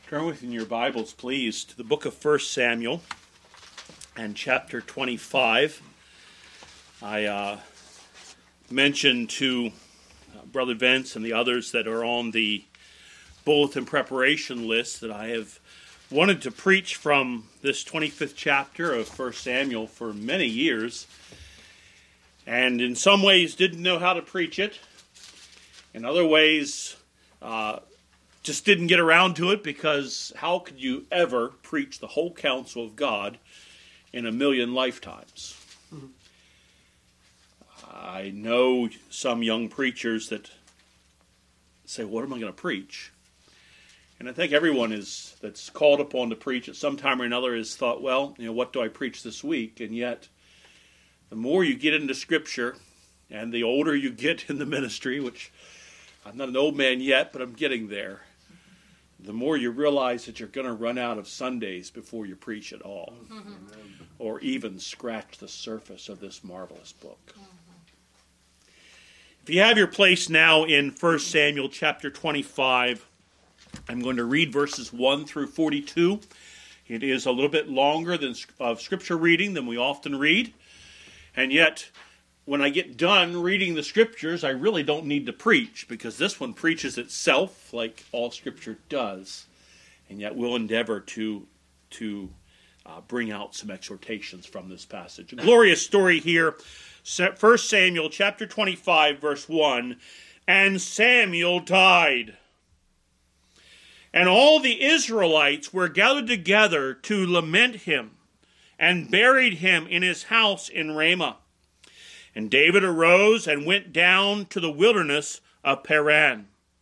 Turn with in your Bibles, please, to the book of 1 Samuel and chapter 25. I mentioned to Brother Vince and the others that are on the bulletin preparation list that I have wanted to preach from this 25th chapter of 1 Samuel for many years, and in some ways didn't know how to preach it. In other ways, just didn't get around to it, because how could you ever preach the whole counsel of God in a million lifetimes? Mm-hmm. I know some young preachers that say, what am I going to preach? And I think everyone that's called upon to preach at some time or another has thought, well, what do I preach this week? And yet, the more you get into Scripture, and the older you get in the ministry, which I'm not an old man yet, but I'm getting there, the more you realize that you're going to run out of Sundays before you preach at all, or even scratch the surface of this marvelous book. If you have your place now in 1 Samuel chapter 25, I'm going to read verses 1 through 42. It is a little bit longer of Scripture reading than we often read, and yet when I get done reading the Scriptures, I really don't need to preach, because this one preaches itself like all Scripture does. And yet we'll endeavor to bring out some exhortations from this passage. A glorious story here, 1 Samuel chapter 25, verse 1. And Samuel died, and all the Israelites were gathered together to lament him, and buried him in his house in Ramah. And David arose and went down to the wilderness of Paran.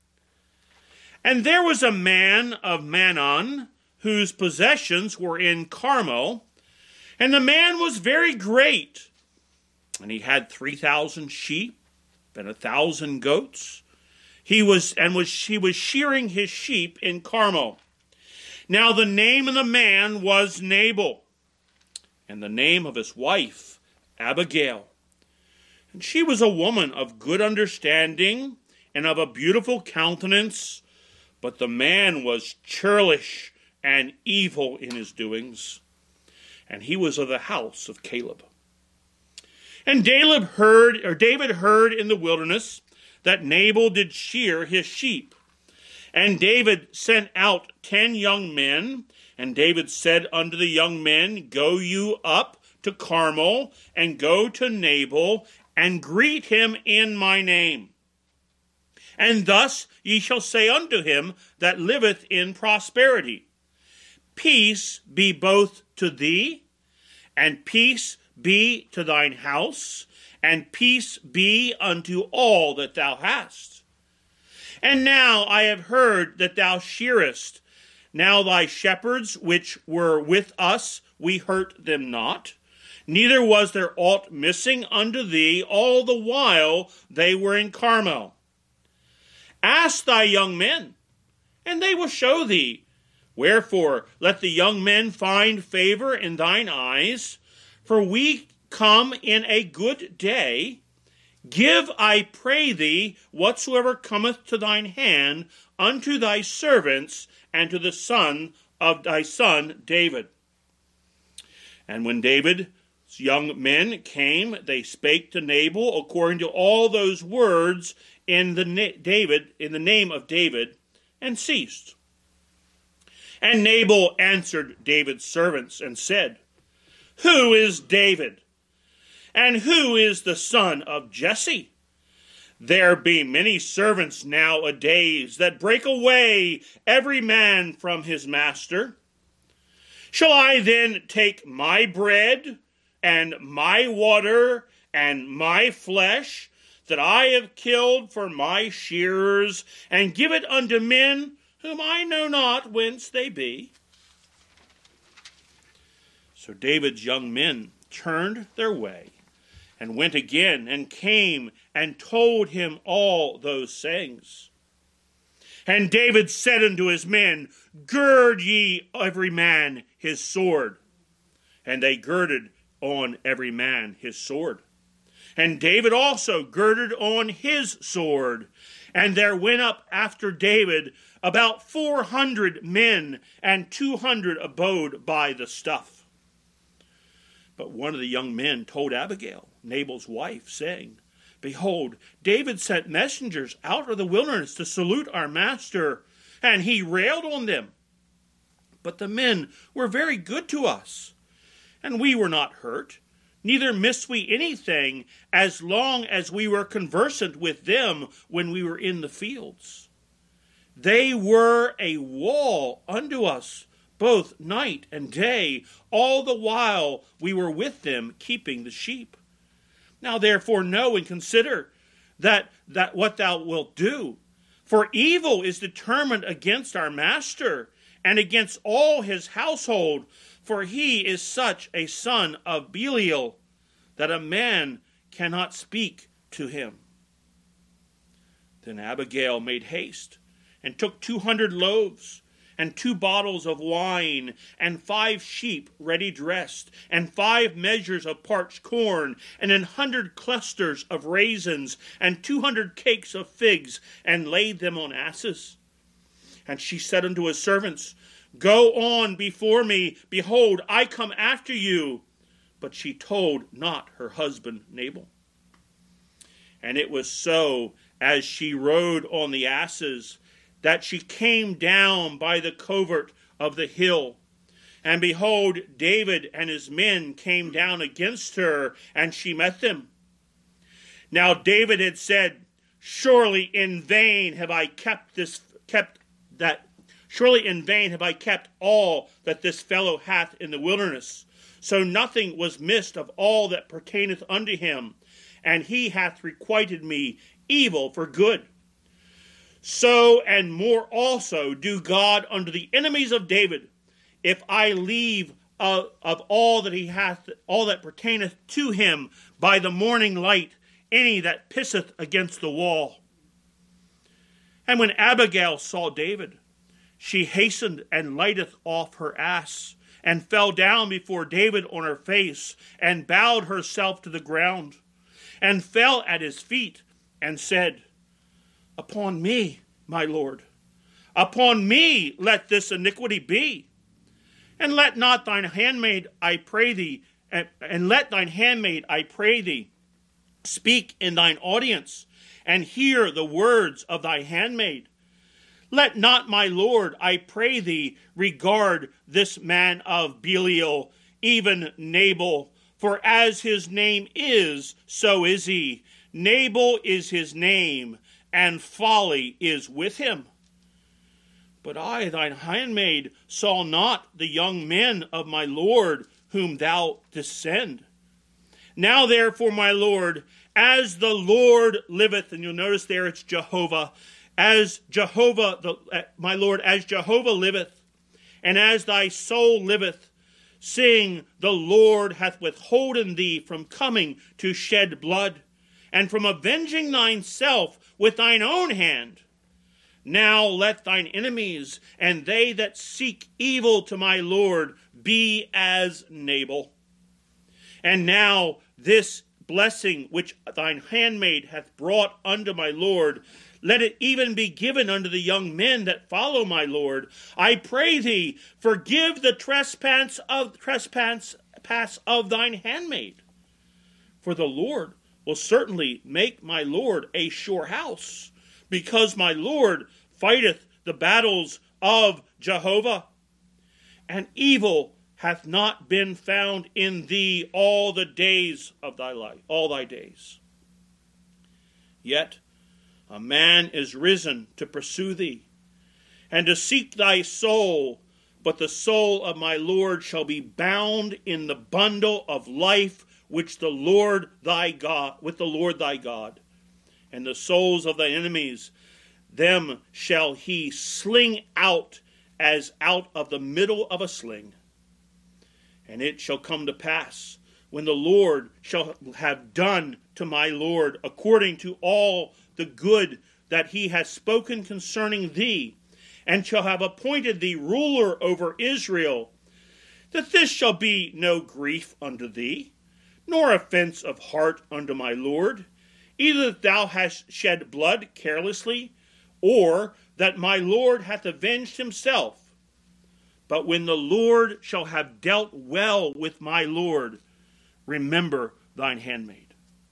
And there was a man of Maon, whose possessions were in Carmel, and the man was very great. And he had 3,000 sheep and 1,000 goats. He was shearing his sheep in Carmel. Now the name of the man was Nabal, and the name of his wife Abigail. And she was a woman of good understanding and of a beautiful countenance, but the man was churlish and evil in his doings, and he was of the house of Caleb. And David heard in the wilderness that Nabal did shear his sheep. And David sent out 10 young men, and David said unto the young men, Go you up to Carmel, and go to Nabal, and greet him in my name. And thus ye shall say unto him that liveth in prosperity, Peace be both to thee, and peace be to thine house, and peace be unto all that thou hast. And now I have heard that thou shearest. Now thy shepherds which were with us, we hurt them not. Neither was there aught missing unto thee all the while they were in Carmel. Ask thy young men, and they will show thee. Wherefore, let the young men find favor in thine eyes, for we come in a good day. Give, I pray thee, whatsoever cometh to thine hand unto thy servants and to the son of thy son David. And when David's young men came, they spake to Nabal according to all those words in the name of David, and ceased. And Nabal answered David's servants and said, Who is David? And who is the son of Jesse? There be many servants nowadays that break away every man from his master. Shall I then take my bread and my water and my flesh that I have killed for my shearers, and give it unto men whom I know not whence they be? So David's young men turned their way, and went again, and came and told him all those things. And David said unto his men, Gird ye every man his sword. And they girded on every man his sword. And David also girded on his sword, And there went up after David about 400 men, and 200 abode by the stuff. But one of the young men told Abigail, Nabal's wife, saying, Behold, David sent messengers out of the wilderness to salute our master, and he railed on them. But the men were very good to us, and we were not hurt, neither missed we anything, as long as we were conversant with them when we were in the fields. They were a wall unto us, both night and day, all the while we were with them keeping the sheep. Now therefore know and consider that what thou wilt do. For evil is determined against our master, and against all his household, for he is such a son of Belial, that a man cannot speak to him. Then Abigail made haste, and took 200 loaves, and 2 bottles of wine, and 5 sheep ready dressed, and 5 measures of parched corn, and 100 clusters of raisins, and 200 cakes of figs, and laid them on asses. And she said unto his servants, Go on before me, behold, I come after you. But she told not her husband Nabal. And it was so, as she rode on the asses, that she came down by the covert of the hill. And behold, David and his men came down against her, and she met them. Now David had said, Surely in vain have I kept all that this fellow hath in the wilderness. So nothing was missed of all that pertaineth unto him, and he hath requited me evil for good. So and more also do God unto the enemies of David, if I leave of all that he hath, all that pertaineth to him by the morning light, any that pisseth against the wall. And when Abigail saw David, she hastened and lighteth off her ass, and fell down before David on her face, and bowed herself to the ground, and fell at his feet, and said, Upon me, my lord, upon me let this iniquity be. And let not thine handmaid, I pray thee, speak in thine audience, and hear the words of thy handmaid. Let not my lord, I pray thee, regard this man of Belial, even Nabal, for as his name is, so is he. Nabal is his name, and folly is with him. But I, thine handmaid, saw not the young men of my lord, whom thou didst send. Now therefore, my lord, as the Lord liveth, and you'll notice there it's Jehovah, as Jehovah, my Lord, as Jehovah liveth, and as thy soul liveth, seeing the Lord hath withholden thee from coming to shed blood, and from avenging thyself with thine own hand. Now let thine enemies, and they that seek evil to my Lord, be as Nabal. And now this blessing which thine handmaid hath brought unto my Lord, let it even be given unto the young men that follow my Lord. I pray thee, forgive the trespass of thine handmaid. For the Lord will certainly make my Lord a sure house, because my Lord fighteth the battles of Jehovah. And evil hath not been found in thee all the days of thy life, all thy days. Yet a man is risen to pursue thee, and to seek thy soul, but the soul of my Lord shall be bound in the bundle of life with the Lord thy God, and the souls of thy enemies, them shall he sling out as out of the middle of a sling. And it shall come to pass, when the Lord shall have done to my Lord according to all the good that he has spoken concerning thee, and shall have appointed thee ruler over Israel, that this shall be no grief unto thee, nor offense of heart unto my Lord, either that thou hast shed blood carelessly, or that my Lord hath avenged himself. But when the Lord shall have dealt well with my Lord, remember thine handmaid.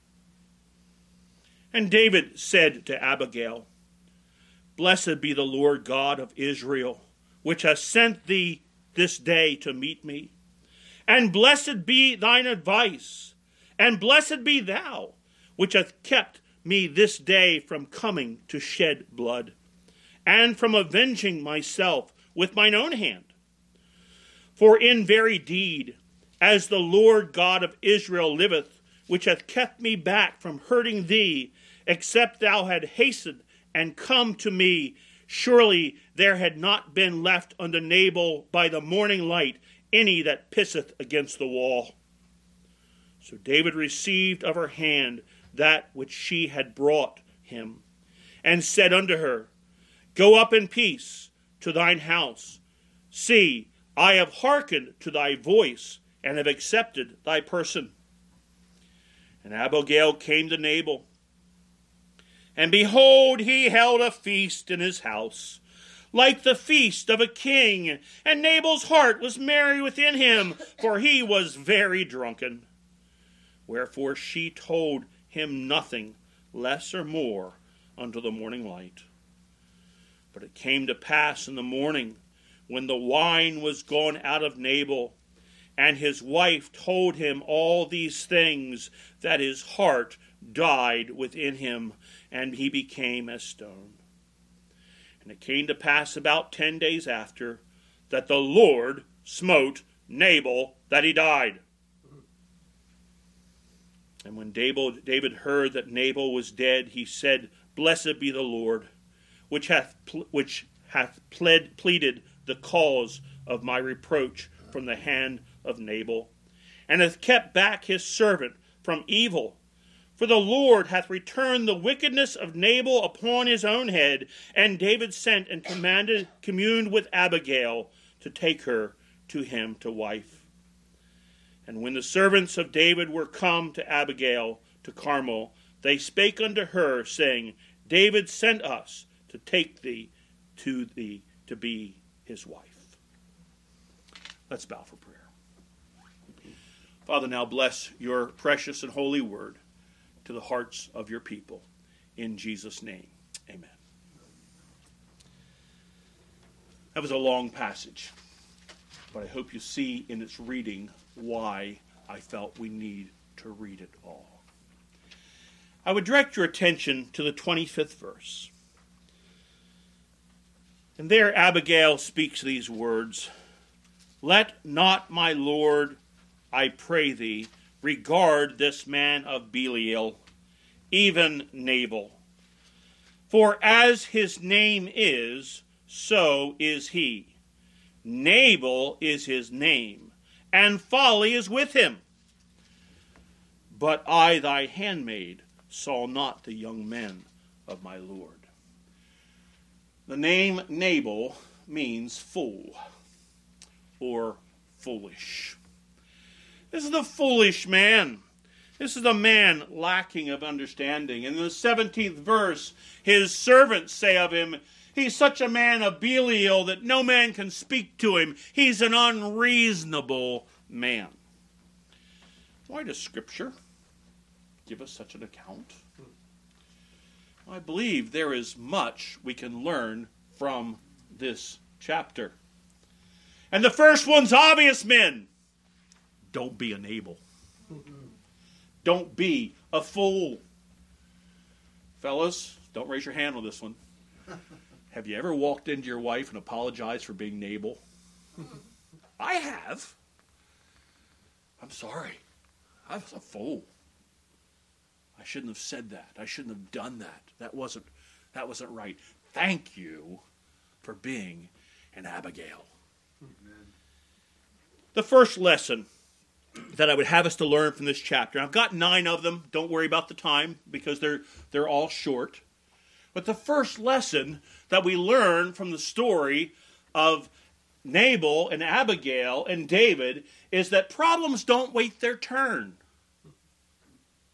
And David said to Abigail, Blessed be the Lord God of Israel, which hath sent thee this day to meet me. And blessed be thine advice, and blessed be thou, which hath kept me this day from coming to shed blood, and from avenging myself with mine own hand. For in very deed, as the Lord God of Israel liveth, which hath kept me back from hurting thee, except thou had hastened and come to me, surely there had not been left unto Nabal by the morning light any that pisseth against the wall. So David received of her hand that which she had brought him, and said unto her, Go up in peace to thine house. See, I have hearkened to thy voice, and have accepted thy person. And Abigail came to Nabal, and behold, he held a feast in his house, like the feast of a king, and Nabal's heart was merry within him, for he was very drunken. Wherefore she told him nothing, less or more, unto the morning light. But it came to pass in the morning, when the wine was gone out of Nabal, and his wife told him all these things, that his heart died within him, and he became as stone. And it came to pass about 10 days after, that the Lord smote Nabal, that he died. And when David heard that Nabal was dead, he said, Blessed be the Lord, which hath pleaded the cause of my reproach from the hand of Nabal, and hath kept back his servant from evil. For the Lord hath returned the wickedness of Nabal upon his own head. And David sent and communed with Abigail to take her to him to wife. And when the servants of David were come to Abigail to Carmel, they spake unto her, saying, David sent us to take thee to be his wife. Let's bow for prayer. Father, now bless your precious and holy word to the hearts of your people. In Jesus' name, amen. That was a long passage, but I hope you see in its reading why I felt we need to read it all. I would direct your attention to the 25th verse. And there Abigail speaks these words, Let not my Lord, I pray thee, regard this man of Belial, even Nabal. For as his name is, so is he. Nabal is his name, and folly is with him. But I, thy handmaid, saw not the young men of my Lord. The name Nabal means fool or foolish. This is the foolish man. This is a man lacking of understanding. In the 17th verse, his servants say of him, he's such a man of Belial that no man can speak to him. He's an unreasonable man. Why does Scripture give us such an account? I believe there is much we can learn from this chapter. And the first one's obvious, men. Don't be a Nabal. Don't be a fool. Fellas, don't raise your hand on this one. Have you ever walked into your wife and apologized for being Nabal? I have. I'm sorry. I was a fool. I shouldn't have said that. I shouldn't have done that. That wasn't right. Thank you for being an Abigail. Amen. The first lesson that I would have us to learn from this chapter, I've got 9 of them. Don't worry about the time because they're all short. But the first lesson that we learn from the story of Nabal and Abigail and David is that problems don't wait their turn.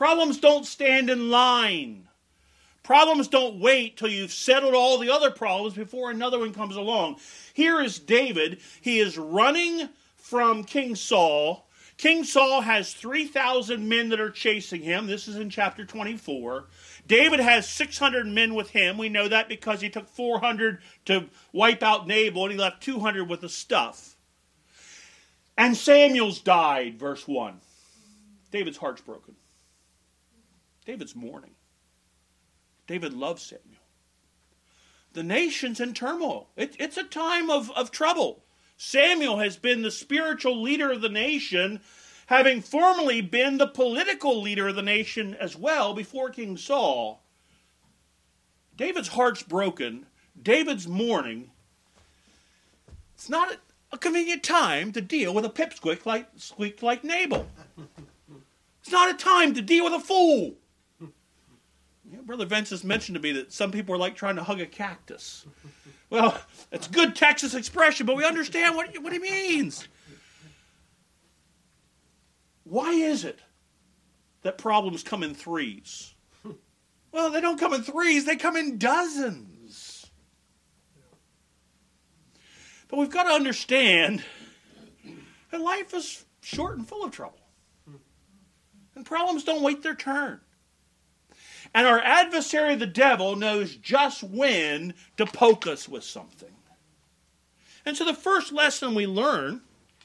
Problems don't stand in line. Problems don't wait till you've settled all the other problems before another one comes along. Here is David. He is running from King Saul. King Saul has 3,000 men that are chasing him. This is in chapter 24. David has 600 men with him. We know that because he took 400 to wipe out Nabal, and he left 200 with the stuff. And Samuel's died, verse 1. David's heart's broken. David's mourning. David loves Samuel. The nation's in turmoil. It's a time of trouble. Samuel has been the spiritual leader of the nation, having formerly been the political leader of the nation as well before King Saul. David's heart's broken. David's mourning. It's not a convenient time to deal with a pipsqueak like Nabal. It's not a time to deal with a fool. Brother Vince has mentioned to me that some people are like trying to hug a cactus. Well, it's a good Texas expression, but we understand what he means. Why is it that problems come in threes? Well, they don't come in threes, they come in dozens. But we've got to understand that life is short and full of trouble. And problems don't wait their turn. And our adversary, the devil, knows just when to poke us with something. And so the first lesson we learn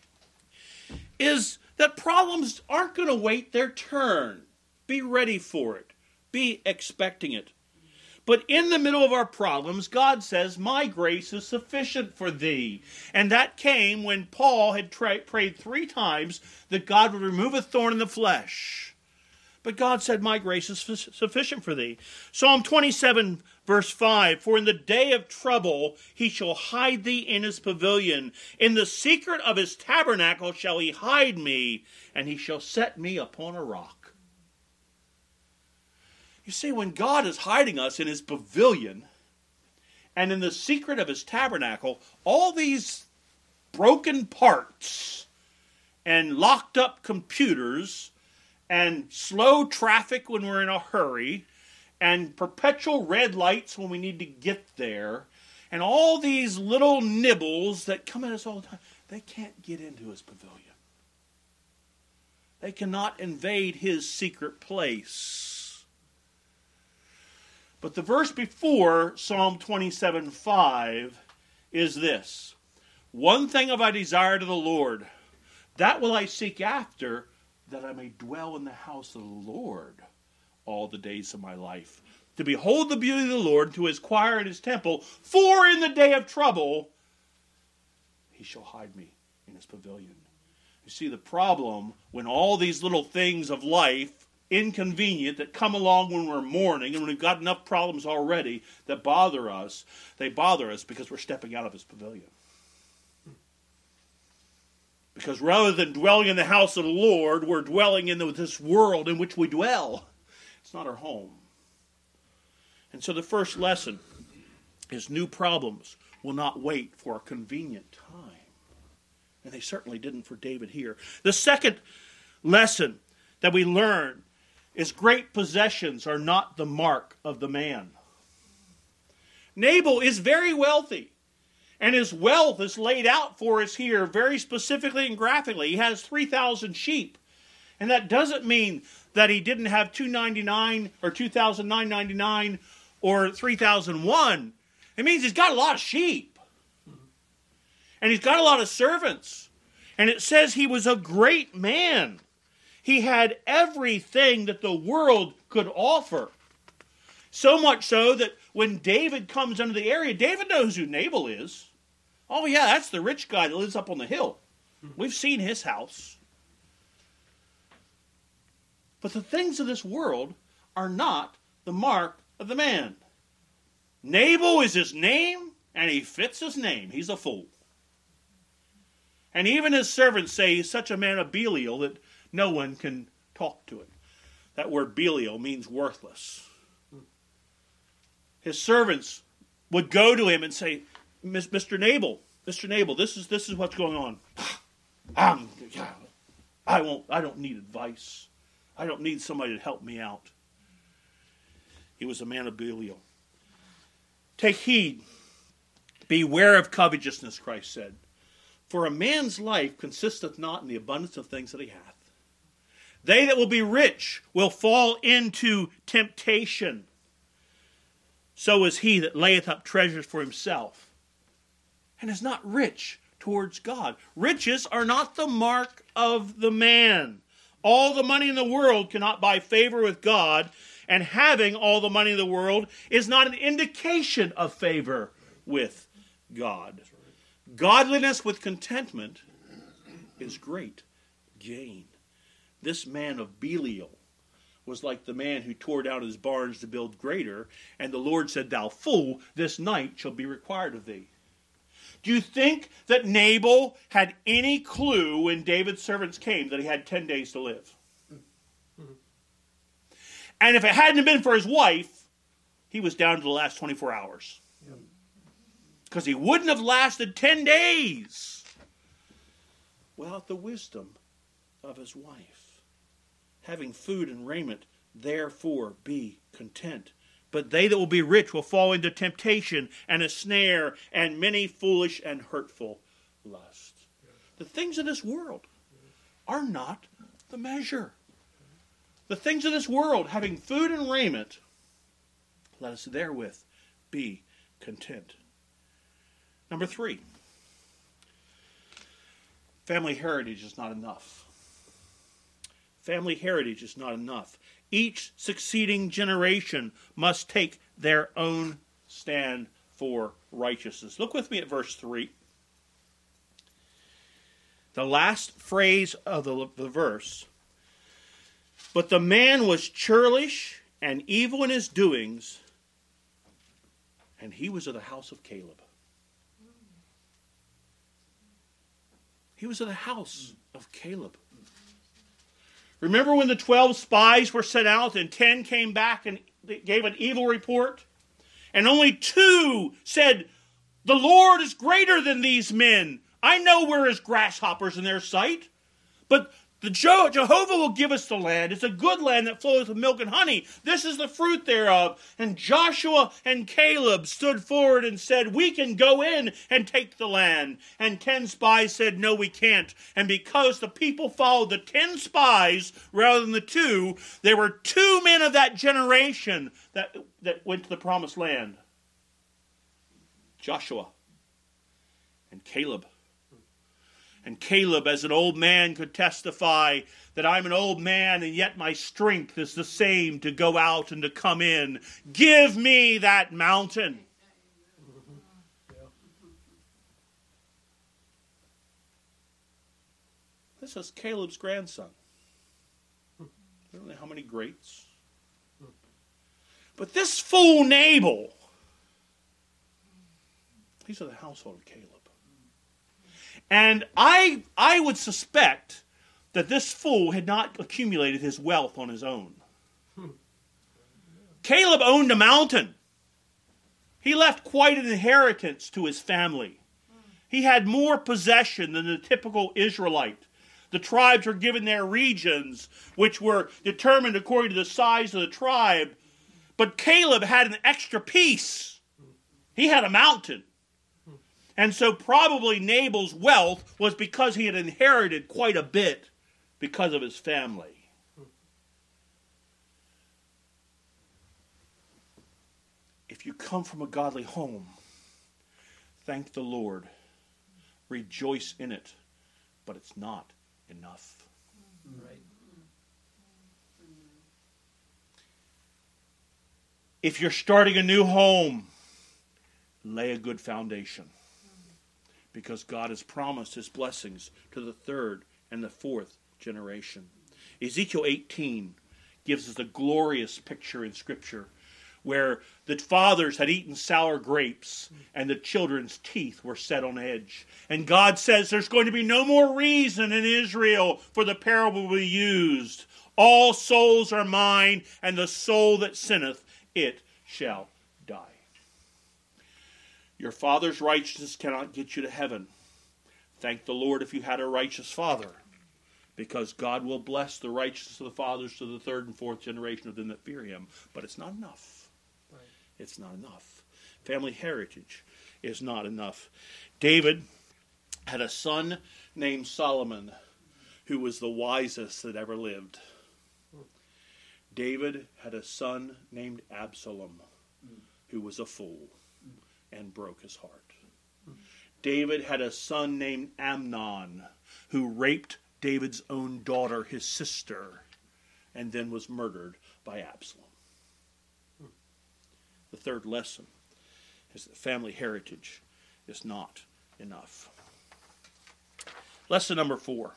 is that problems aren't going to wait their turn. Be ready for it. Be expecting it. But in the middle of our problems, God says, my grace is sufficient for thee. And that came when Paul had prayed 3 times that God would remove a thorn in the flesh. But God said, my grace is sufficient for thee. Psalm 27, verse 5, for in the day of trouble he shall hide thee in his pavilion. In the secret of his tabernacle shall he hide me, and he shall set me upon a rock. You see, when God is hiding us in his pavilion, and in the secret of his tabernacle, all these broken parts and locked up computers and slow traffic when we're in a hurry, and perpetual red lights when we need to get there, and all these little nibbles that come at us all the time, they can't get into his pavilion. They cannot invade his secret place. But the verse before Psalm 27:5 is this: one thing have I desired of the Lord, that will I seek after, that I may dwell in the house of the Lord all the days of my life, to behold the beauty of the Lord, to inquire in his temple, for in the day of trouble he shall hide me in his pavilion. You see, the problem when all these little things of life, inconvenient, that come along when we're mourning, and when we've got enough problems already that bother us, they bother us because we're stepping out of his pavilion. Because rather than dwelling in the house of the Lord, we're dwelling in this world in which we dwell. It's not our home. And so the first lesson is new problems will not wait for a convenient time. And they certainly didn't for David here. The second lesson that we learn is great possessions are not the mark of the man. Nabal is very wealthy. And his wealth is laid out for us here very specifically and graphically. He has 3,000 sheep. And that doesn't mean that he didn't have 299 or 2,999 or 3,001. It means he's got a lot of sheep. And he's got a lot of servants. And it says he was a great man. He had everything that the world could offer. So much so that when David comes into the area, David knows who Nabal is. Oh yeah, that's the rich guy that lives up on the hill. We've seen his house. But the things of this world are not the mark of the man. Nabal is his name, and he fits his name. He's a fool. And even his servants say he's such a man of Belial that no one can talk to him. That word Belial means worthless. His servants would go to him and say, Mr. Nabal, this is what's going on. I don't need advice. I don't need somebody to help me out. He was a man of Belial. Take heed. Beware of covetousness, Christ said. For a man's life consisteth not in the abundance of things that he hath. They that will be rich will fall into temptation. So is he that layeth up treasures for himself, and is not rich towards God. Riches are not the mark of the man. All the money in the world cannot buy favor with God, and having all the money in the world is not an indication of favor with God. Godliness with contentment is great gain. This man of Belial was like the man who tore down his barns to build greater, and the Lord said, Thou fool, this night shall be required of thee. Do you think that Nabal had any clue when David's servants came that he had 10 days to live? And if it hadn't been for his wife, he was down to the last 24 hours. Because he wouldn't have lasted 10 days without the wisdom of his wife. Having food and raiment, therefore be content. But they that will be rich will fall into temptation and a snare and many foolish and hurtful lusts. The things of this world are not the measure. The things of this world, having food and raiment, let us therewith be content. Number 3, family heritage is not enough. Family heritage is not enough. Each succeeding generation must take their own stand for righteousness. Look with me at verse 3. The last phrase of the verse. But the man was churlish and evil in his doings, and he was of the house of Caleb. He was of the house of Caleb. Remember when the 12 spies were sent out and 10 came back and gave an evil report? And only 2 said, The Lord is greater than these men. I know we're as grasshoppers in their sight. But Jehovah will give us the land. It's a good land that flows with milk and honey. This is the fruit thereof. And Joshua and Caleb stood forward and said, We can go in and take the land. And 10 spies said, No, we can't. And because the people followed the 10 spies rather than the 2, there were 2 men of that generation that went to the promised land. Joshua and Caleb. And Caleb, as an old man, could testify that I'm an old man and yet my strength is the same to go out and to come in. Give me that mountain. This is Caleb's grandson. I don't know how many greats. But this fool Nabal, he's of the household of Caleb. And I would suspect that this fool had not accumulated his wealth on his own. Caleb owned a mountain. He left quite an inheritance to his family. He had more possession than the typical Israelite. The tribes were given their regions, which were determined according to the size of the tribe. But Caleb had an extra piece. He had a mountain. And so probably Nabal's wealth was because he had inherited quite a bit because of his family. If you come from a godly home, thank the Lord. Rejoice in it. But it's not enough. Right. If you're starting a new home, lay a good foundation. Because God has promised his blessings to the 3rd and the 4th generation. Ezekiel 18 gives us a glorious picture in Scripture where the fathers had eaten sour grapes and the children's teeth were set on edge. And God says there's going to be no more reason in Israel for the parable to be used. All souls are mine, and the soul that sinneth, it shall die. Your father's righteousness cannot get you to heaven. Thank the Lord if you had a righteous father. because God will bless the righteousness of the fathers to the third and fourth generation of them that fear him. But it's not enough. Right. It's not enough. Family heritage is not enough. David had a son named Solomon, who was the wisest that ever lived. David had a son named Absalom, who was a fool and broke his heart. David had a son named Amnon, who raped David's own daughter, his sister, and then was murdered by Absalom. The third lesson is that family heritage is not enough. Lesson number 4.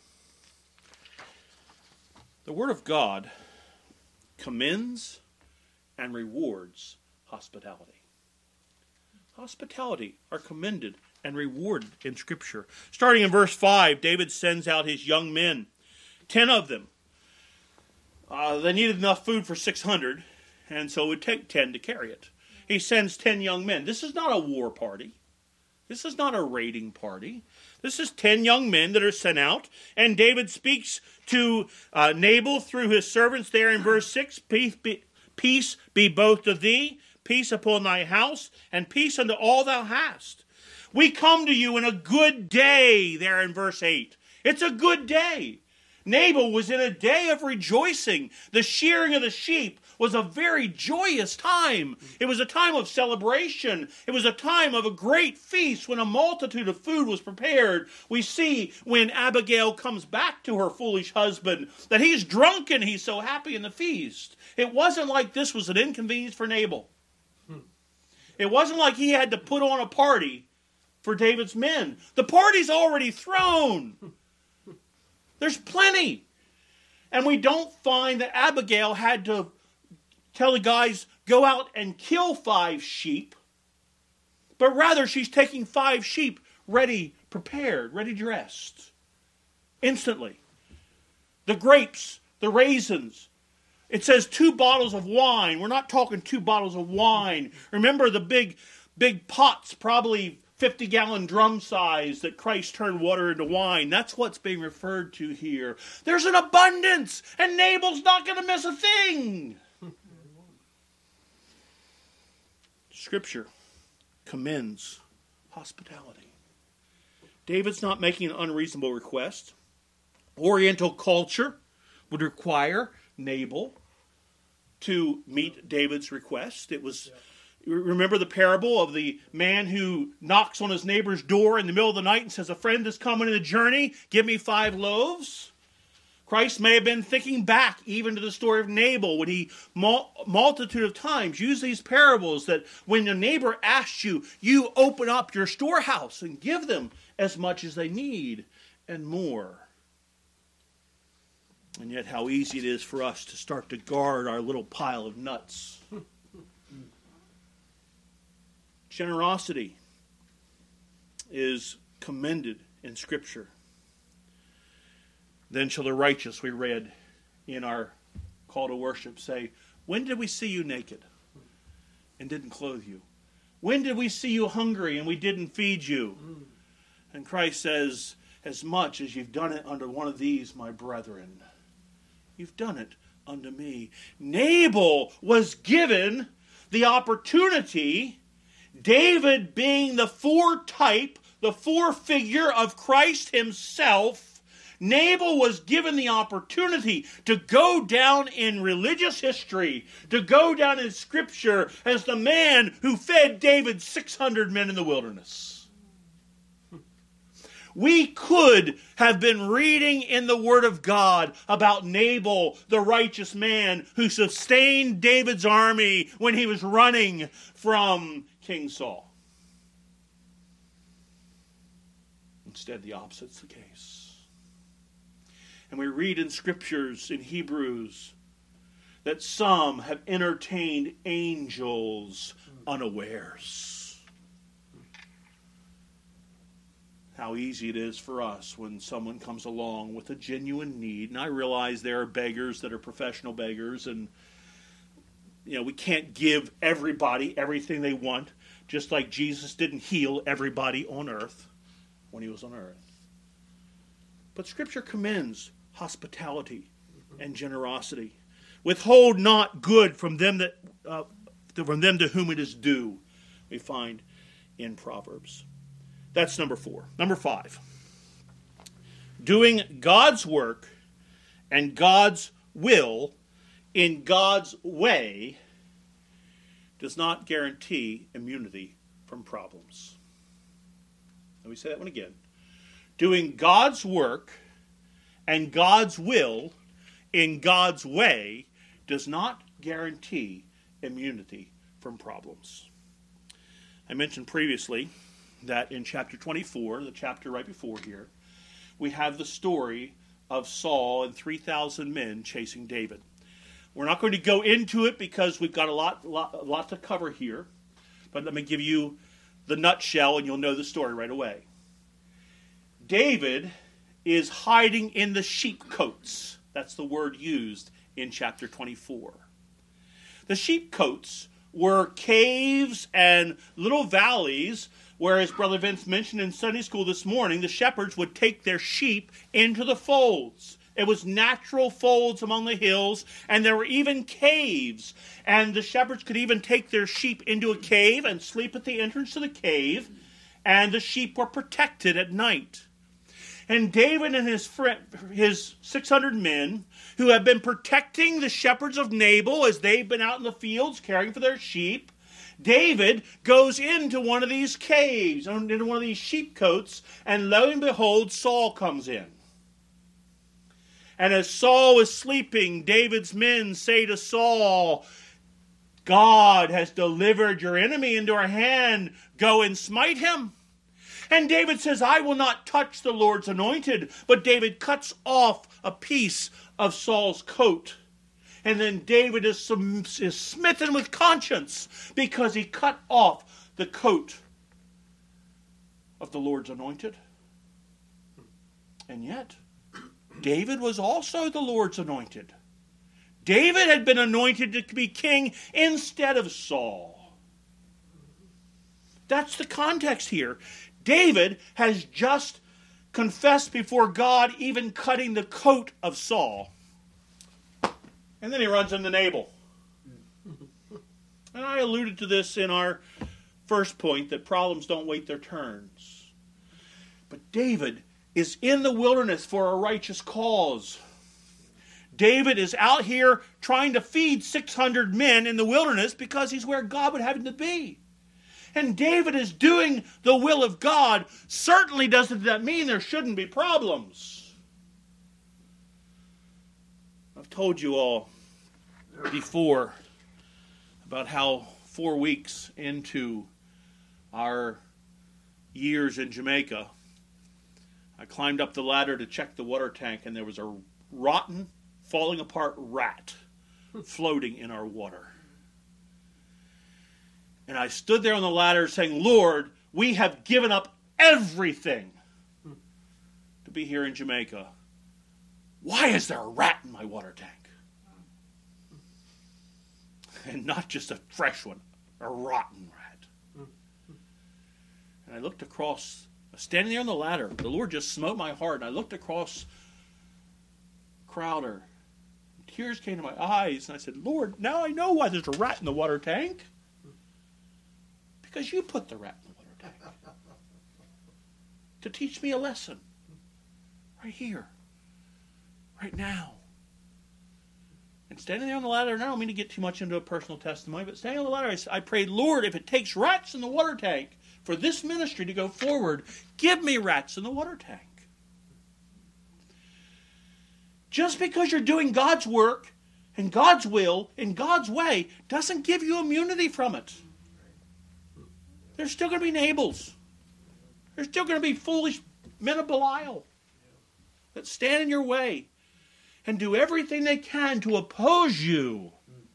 The Word of God commends and rewards hospitality. Hospitality are commended and rewarded in Scripture. Starting in verse 5, David sends out his young men, 10 of them. They needed enough food for 600, and so it would take 10 to carry it. He sends 10 young men. This is not a war party. This is not a raiding party. This is 10 young men that are sent out, and David speaks to Nabal through his servants there in verse 6, peace be both to thee, peace upon thy house, and peace unto all thou hast. We come to you in a good day, there in verse 8. It's a good day. Nabal was in a day of rejoicing. The shearing of the sheep was a very joyous time. It was a time of celebration. It was a time of a great feast when a multitude of food was prepared. We see when Abigail comes back to her foolish husband that he's drunk and he's so happy in the feast. It wasn't like this was an inconvenience for Nabal. It wasn't like he had to put on a party for David's men. The party's already thrown. There's plenty. And we don't find that Abigail had to tell the guys, go out and kill 5 sheep. But rather, she's taking 5 sheep ready, prepared, ready dressed. Instantly. The grapes, the raisins. It says 2 bottles of wine. We're not talking 2 bottles of wine. Remember the big pots, probably 50-gallon drum size that Christ turned water into wine. That's what's being referred to here. There's an abundance, and Nabal's not going to miss a thing. Scripture commends hospitality. David's not making an unreasonable request. Oriental culture would require Nabal to meet David's request. It was... Remember the parable of the man who knocks on his neighbor's door in the middle of the night and says, a friend is coming on a journey, give me 5 loaves. Christ may have been thinking back even to the story of Nabal when he multitude of times used these parables that when your neighbor asks you, you open up your storehouse and give them as much as they need and more. And yet how easy it is for us to start to guard our little pile of nuts. Generosity is commended in Scripture. Then shall the righteous, we read in our call to worship, say, when did we see you naked and didn't clothe you? When did we see you hungry and we didn't feed you? And Christ says, as much as you've done it unto one of these, my brethren, you've done it unto me. Nabal was given the opportunity, David being the foretype, the forefigure of Christ himself, Nabal was given the opportunity to go down in religious history, to go down in Scripture as the man who fed David's 600 men in the wilderness. We could have been reading in the Word of God about Nabal, the righteous man who sustained David's army when he was running from King Saul. Instead, the opposite's the case. And we read in Scriptures, in Hebrews, that some have entertained angels unawares. How easy it is for us when someone comes along with a genuine need. And I realize there are beggars that are professional beggars, and we can't give everybody everything they want, just like Jesus didn't heal everybody on earth when he was on earth. But Scripture commends hospitality and generosity. Withhold not good from them to whom it is due, we find in Proverbs. That's number 4. Number 5. Doing God's work and God's will in God's way does not guarantee immunity from problems. Let me say that one again. Doing God's work and God's will in God's way does not guarantee immunity from problems. I mentioned previously that in chapter 24, the chapter right before here, we have the story of Saul and 3,000 men chasing David. We're not going to go into it because we've got a lot to cover here, but let me give you the nutshell and you'll know the story right away. David is hiding in the sheepcotes. That's the word used in chapter 24. The sheepcotes were caves and little valleys where, as Brother Vince mentioned in Sunday school this morning, the shepherds would take their sheep into the folds. It was natural folds among the hills, and there were even caves. And the shepherds could even take their sheep into a cave and sleep at the entrance to the cave, and the sheep were protected at night. And David and his 600 men, who have been protecting the shepherds of Nabal as they've been out in the fields caring for their sheep, David goes into one of these caves, into one of these sheepcotes, and lo and behold, Saul comes in. And as Saul is sleeping, David's men say to Saul, God has delivered your enemy into our hand. Go and smite him. And David says, I will not touch the Lord's anointed. But David cuts off a piece of Saul's coat. And then David is smitten with conscience because he cut off the coat of the Lord's anointed. And yet, David was also the Lord's anointed. David had been anointed to be king instead of Saul. That's the context here. David has just confessed before God, even cutting the coat of Saul. And then he runs into Nabal. And I alluded to this in our first point, that problems don't wait their turns. But David is in the wilderness for a righteous cause. David is out here trying to feed 600 men in the wilderness because he's where God would have him to be. And David is doing the will of God. Certainly doesn't that mean there shouldn't be problems. I've told you all before about how 4 weeks into our years in Jamaica, I climbed up the ladder to check the water tank, and there was a rotten, falling apart rat floating in our water. And I stood there on the ladder saying, Lord, we have given up everything to be here in Jamaica. Why is there a rat in my water tank? And not just a fresh one, a rotten rat. And I looked across, standing there on the ladder, the Lord just smote my heart, and I looked across Crowder. Tears came to my eyes, and I said, Lord, now I know why there's a rat in the water tank. Because you put the rat in the water tank. To teach me a lesson. Right here. Right now. And standing there on the ladder, and I don't mean to get too much into a personal testimony, but standing on the ladder, I prayed, Lord, if it takes rats in the water tank for this ministry to go forward, give me rats in the water tank. Just because you're doing God's work and God's will in God's way doesn't give you immunity from it. There's still going to be Nabals. There's still going to be foolish men of Belial that stand in your way and do everything they can to oppose you.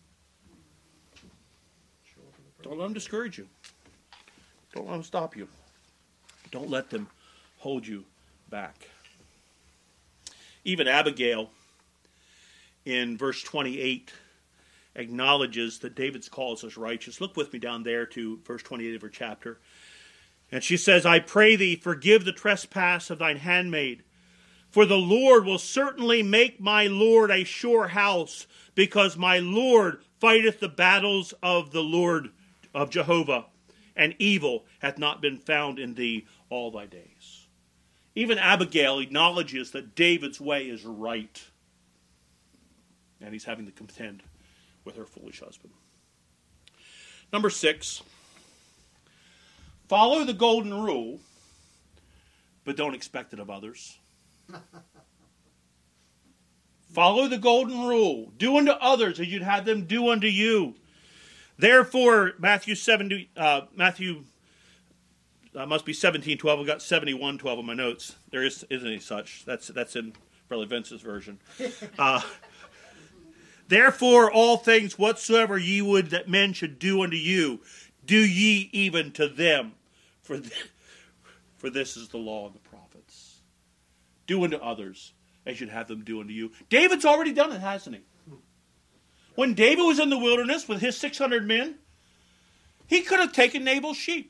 Don't let them discourage you. Don't let them stop you. Don't let them hold you back. Even Abigail, in verse 28, acknowledges that David's call is righteous. Look with me down there to verse 28 of her chapter. And she says, I pray thee, forgive the trespass of thine handmaid. For the Lord will certainly make my Lord a sure house, because my Lord fighteth the battles of the Lord of Jehovah, and evil hath not been found in thee all thy days. Even Abigail acknowledges that David's way is right, and he's having to contend with her foolish husband. Number 6, follow the golden rule, but don't expect it of others. Follow the golden rule. Do unto others as you'd have them do unto you. Therefore, Matthew must be 17:12. I've got 71:12 on my notes. There isn't any such. That's in Brother Vince's version. Therefore, all things whatsoever ye would that men should do unto you, do ye even to them. For this is the law and the prophets. Do unto others as you'd have them do unto you. David's already done it, hasn't he? When David was in the wilderness with his 600 men, he could have taken Nabal's sheep.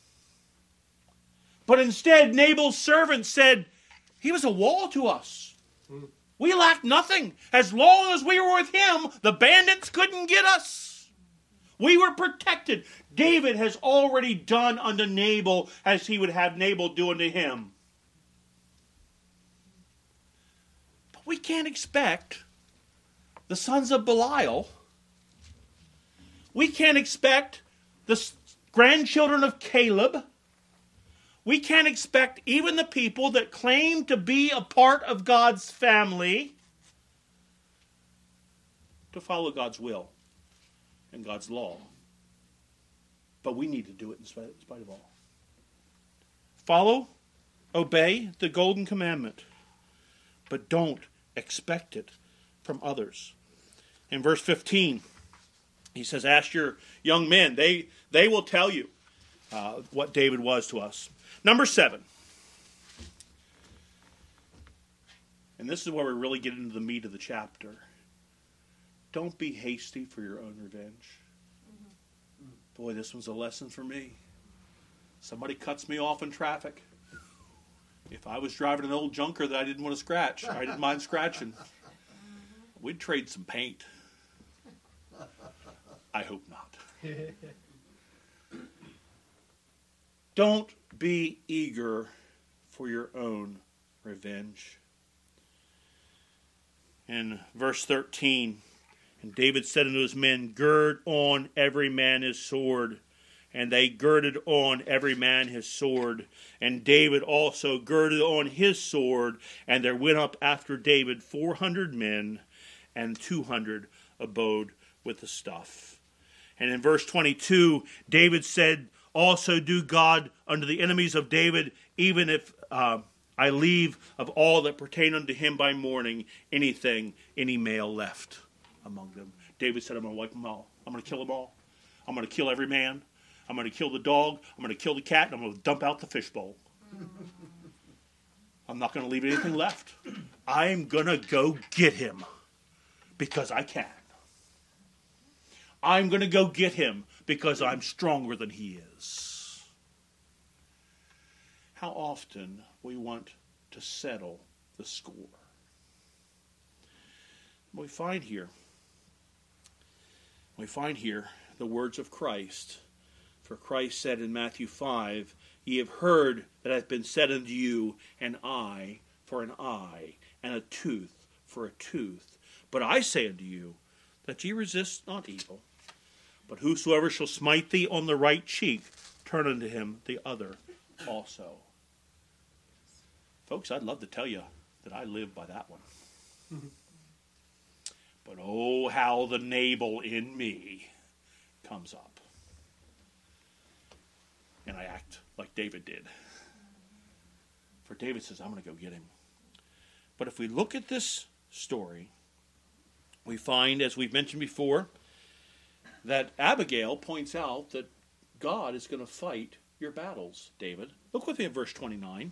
But instead, Nabal's servant said, he was a wall to us. We lacked nothing. As long as we were with him, the bandits couldn't get us. We were protected. David has already done unto Nabal as he would have Nabal do unto him. But we can't expect the sons of Belial. We can't expect the grandchildren of Caleb. We can't expect even the people that claim to be a part of God's family to follow God's will and God's law. But we need to do it in spite of all. Follow, obey the golden commandment, but don't expect it from others. In verse 15, he says, ask your young men. They will tell you what David was to us. Number 7. And this is where we really get into the meat of the chapter. Don't be hasty for your own revenge. Boy, this one's a lesson for me. Somebody cuts me off in traffic. If I was driving an old junker that I didn't want to scratch, I didn't mind scratching, we'd trade some paint. I hope not. Don't be eager for your own revenge. In verse 13, and David said unto his men, gird on every man his sword. And they girded on every man his sword. And David also girded on his sword. And there went up after David 400 men, and 200 abode with the stuff. And in verse 22, David said, also do God unto the enemies of David, even if I leave of all that pertain unto him by morning any male left among them. David said, I'm going to wipe them all. I'm going to kill them all. I'm going to kill every man. I'm going to kill the dog. I'm going to kill the cat. And I'm going to dump out the fishbowl. I'm not going to leave anything left. I'm going to go get him because I can. I'm going to go get him because I'm stronger than he is. How often we want to settle the score. We find here the words of Christ. For Christ said in Matthew 5, ye have heard that hath been said unto you, an eye for an eye, and a tooth for a tooth. But I say unto you, that ye resist not evil, but whosoever shall smite thee on the right cheek, turn unto him the other also. Folks, I'd love to tell you that I live by that one. But oh, how the Nabal in me comes up. And I act like David did. For David says, I'm going to go get him. But if we look at this story, we find, as we've mentioned before, that Abigail points out that God is going to fight your battles, David. Look with me at verse 29.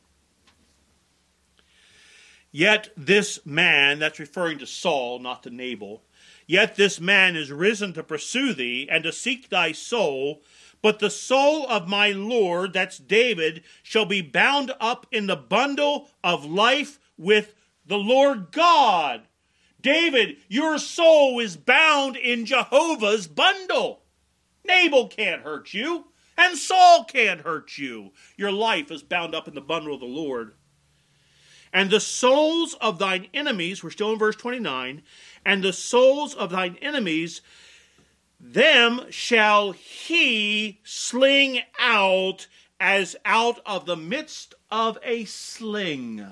Yet this man, that's referring to Saul, not to Nabal, yet this man is risen to pursue thee and to seek thy soul, but the soul of my Lord, that's David, shall be bound up in the bundle of life with the Lord God. David, your soul is bound in Jehovah's bundle. Nabal can't hurt you, and Saul can't hurt you. Your life is bound up in the bundle of the Lord. And the souls of thine enemies, we're still in verse 29, and the souls of thine enemies, them shall he sling out as out of the midst of a sling.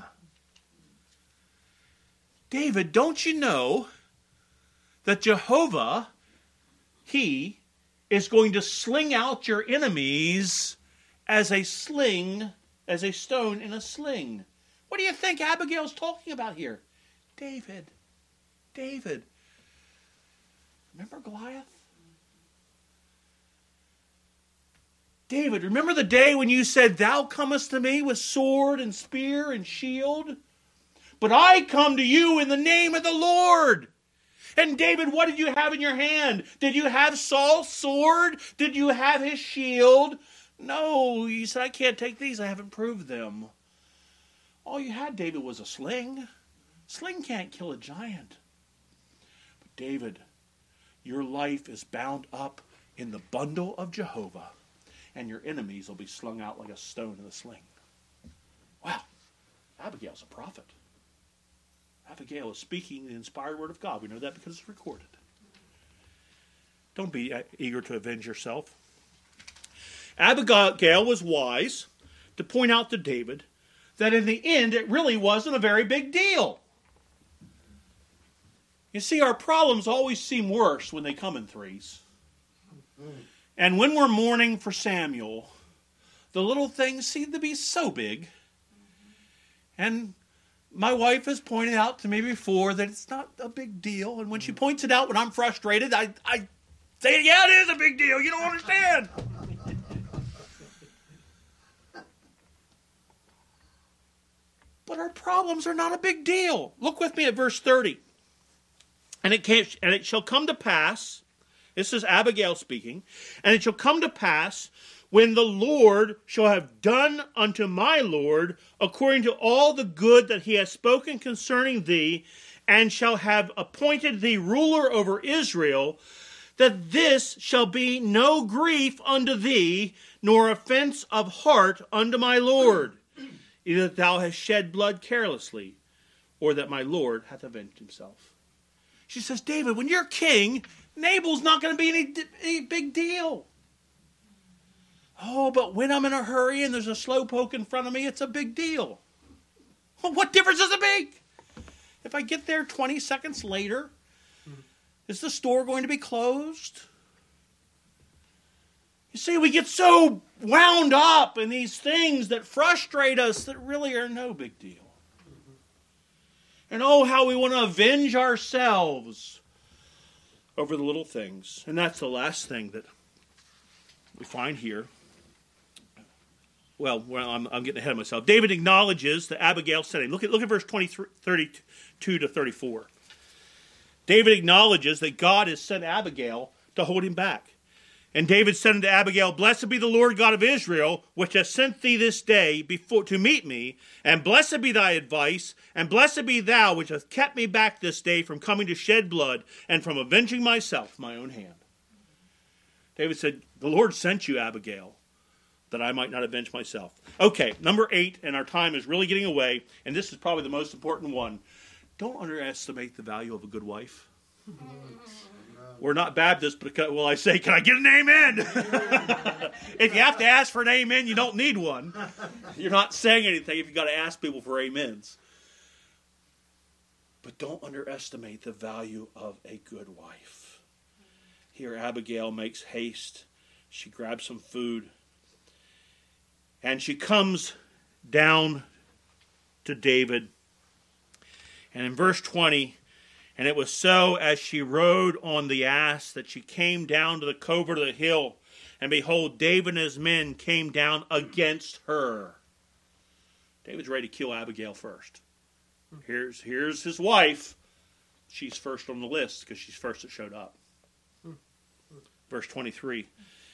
David, don't you know that Jehovah, he is going to sling out your enemies as a sling, as a stone in a sling? What do you think Abigail's talking about here? David. Remember Goliath? David, remember the day when you said, thou comest to me with sword and spear and shield? But I come to you in the name of the Lord. And David, what did you have in your hand? Did you have Saul's sword? Did you have his shield? No, you said, I can't take these. I haven't proved them. All you had, David, was a sling. Sling can't kill a giant. But David, your life is bound up in the bundle of Jehovah, and your enemies will be slung out like a stone in a sling. Wow, Abigail's a prophet. Abigail is speaking the inspired word of God. We know that because it's recorded. Don't be eager to avenge yourself. Abigail was wise to point out to David that in the end it really wasn't a very big deal. You see, our problems always seem worse when they come in threes. And when we're mourning for Samuel, the little things seem to be so big. And my wife has pointed out to me before that it's not a big deal. And when she points it out when I'm frustrated, I say, yeah, it is a big deal. You don't understand. But our problems are not a big deal. Look with me at verse 30. And it shall come to pass, this is Abigail speaking, and it shall come to pass when the Lord shall have done unto my Lord according to all the good that he has spoken concerning thee, and shall have appointed thee ruler over Israel, that this shall be no grief unto thee, nor offense of heart unto my Lord, either that thou hast shed blood carelessly, or that my Lord hath avenged himself. She says, David, when you're king, Nabal's not going to be any big deal. Oh, but when I'm in a hurry and there's a slowpoke in front of me, it's a big deal. Well, what difference does it make? If I get there 20 seconds later, is the store going to be closed? You see, we get so wound up in these things that frustrate us that really are no big deal. And oh, how we want to avenge ourselves over the little things. And that's the last thing that we find here. Well, I'm getting ahead of myself. David acknowledges that Abigail said him. Look at verse 32 to 34. David acknowledges that God has sent Abigail to hold him back. And David said unto Abigail, Blessed be the Lord God of Israel, which hath sent thee this day before to meet me, and blessed be thy advice, and blessed be thou, which hath kept me back this day from coming to shed blood, and from avenging myself with my own hand. David said, The Lord sent you, Abigail, that I might not avenge myself. Okay, number 8, and our time is really getting away, and this is probably the most important one. Don't underestimate the value of a good wife. We're not Baptists, but well, I say, can I get an amen? If you have to ask for an amen, you don't need one. You're not saying anything if you've got to ask people for amens. But don't underestimate the value of a good wife. Here, Abigail makes haste. She grabs some food. And she comes down to David. And in verse 20, and it was so as she rode on the ass that she came down to the covert of the hill, and behold, David and his men came down against her. David's ready to kill Abigail first. Here's his wife. She's first on the list because she's first that showed up. Verse 23.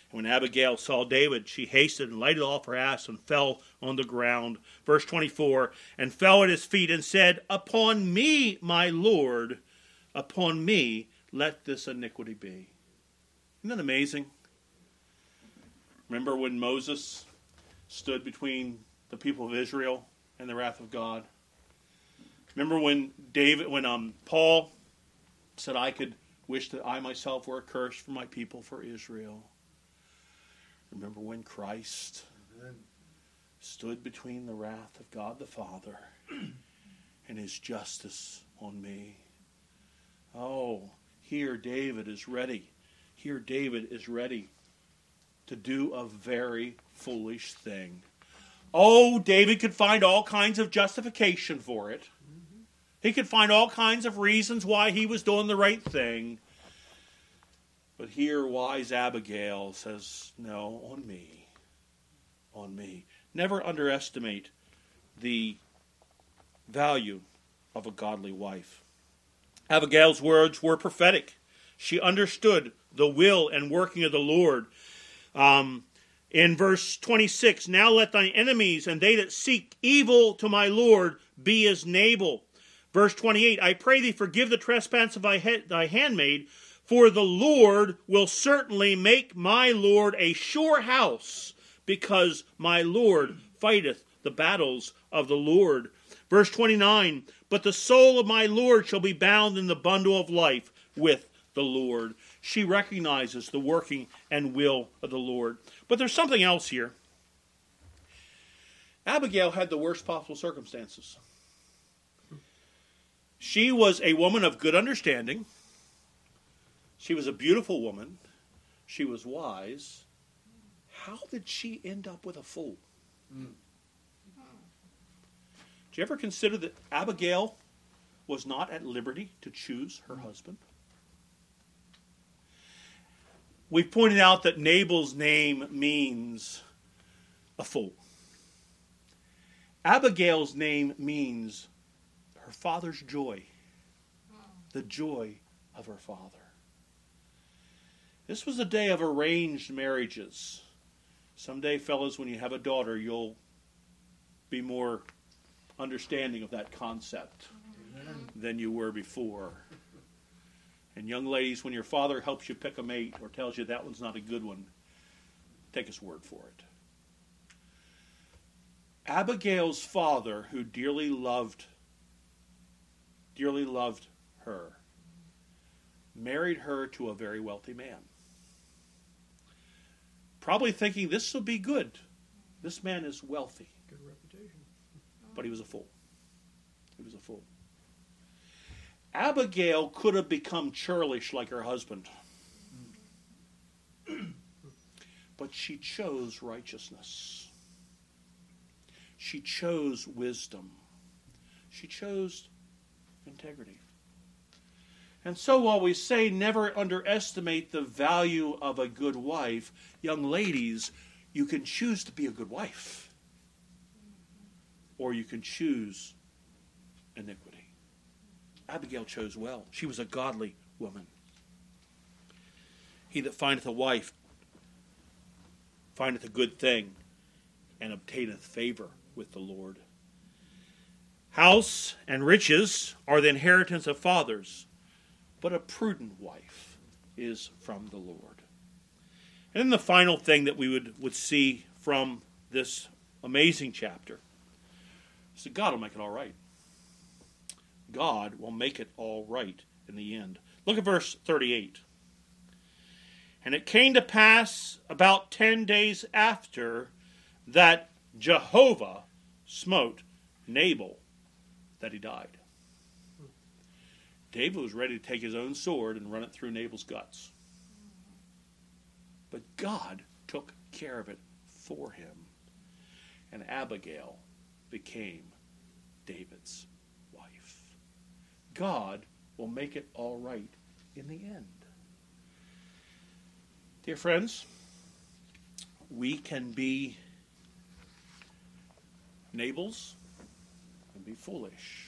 And when Abigail saw David, she hasted and lighted off her ass and fell on the ground. Verse 24, and fell at his feet and said, upon me, my Lord, upon me let this iniquity be. Isn't that amazing? Remember when Moses stood between the people of Israel and the wrath of God? Remember when Paul said, I could wish that I myself were accursed for my people, for Israel. Remember when Christ stood between the wrath of God the Father and his justice on me. Oh, here David is ready. Here David is ready to do a very foolish thing. Oh, David could find all kinds of justification for it. He could find all kinds of reasons why he was doing the right thing. But here, wise Abigail says, no, on me. On me. Never underestimate the value of a godly wife. Abigail's words were prophetic. She understood the will and working of the Lord. In verse 26, now let thine enemies and they that seek evil to my Lord be as Nabal. Verse 28, I pray thee forgive the trespass of thy handmaid, for the Lord will certainly make my Lord a sure house, because my Lord fighteth the battles of the Lord. Verse 29, but the soul of my Lord shall be bound in the bundle of life with the Lord. She recognizes the working and will of the Lord. But there's something else here. Abigail had the worst possible circumstances. She was a woman of good understanding. She was a beautiful woman. She was wise. How did she end up with a fool? Do you ever consider that Abigail was not at liberty to choose her husband? We've pointed out that Nabal's name means a fool. Abigail's name means her father's joy. The joy of her father. This was a day of arranged marriages. Someday, fellas, when you have a daughter, you'll be more understanding of that concept than you were before. And young ladies, when your father helps you pick a mate or tells you that one's not a good one, take his word for it. Abigail's father, who dearly loved her, married her to a very wealthy man. Probably thinking this will be good. This man is wealthy. Good reputation. But he was a fool. He was a fool. Abigail could have become churlish like her husband. But she chose righteousness. She chose wisdom. She chose integrity. And so while we say never underestimate the value of a good wife, young ladies, you can choose to be a good wife. Or you can choose iniquity. Abigail chose well. She was a godly woman. He that findeth a wife findeth a good thing and obtaineth favor with the Lord. House and riches are the inheritance of fathers, but a prudent wife is from the Lord. And then the final thing that we would see from this amazing chapter is that God will make it all right. God will make it all right in the end. Look at verse 38. And it came to pass about 10 days after that Jehovah smote Nabal, that he died. David was ready to take his own sword and run it through Nabal's guts. But God took care of it for him. And Abigail became David's wife. God will make it all right in the end. Dear friends, we can be Nabals and be foolish.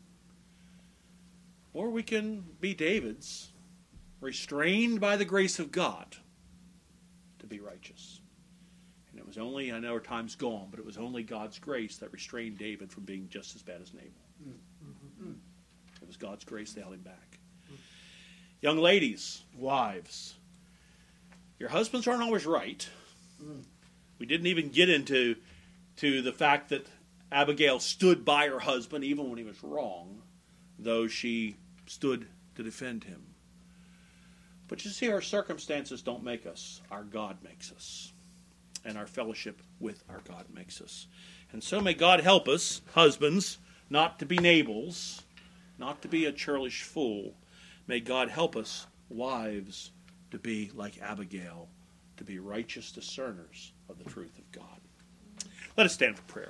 Or we can be Davids, restrained by the grace of God, to be righteous. And it was only, I know our time's gone, but it was only God's grace that restrained David from being just as bad as Nabal. It was God's grace that held him back. Young ladies, wives, your husbands aren't always right. We didn't even get into the fact that Abigail stood by her husband even when he was wrong, though she stood to defend him. But you see, our circumstances don't make us. Our God makes us. And our fellowship with our God makes us. And so may God help us, husbands, not to be Nabals, not to be a churlish fool. May God help us, wives, to be like Abigail, to be righteous discerners of the truth of God. Let us stand for prayer.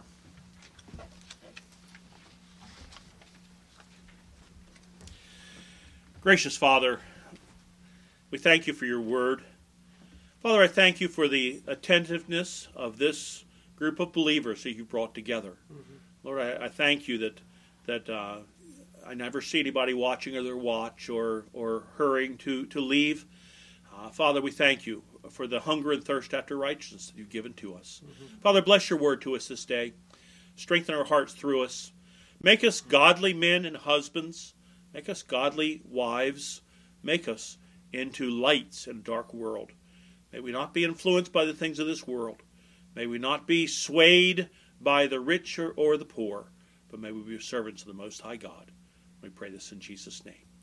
Gracious Father, we thank you for your word. Father, I thank you for the attentiveness of this group of believers that you brought together. Lord, I thank you that I never see anybody watching their watch or hurrying to leave. Father, we thank you for the hunger and thirst after righteousness that you've given to us. Father, bless your word to us this day. Strengthen our hearts through us. Make us godly men and husbands. Make us godly wives. Make us into lights in a dark world. May we not be influenced by the things of this world. May we not be swayed by the rich or the poor, but may we be servants of the Most High God. We pray this in Jesus' name.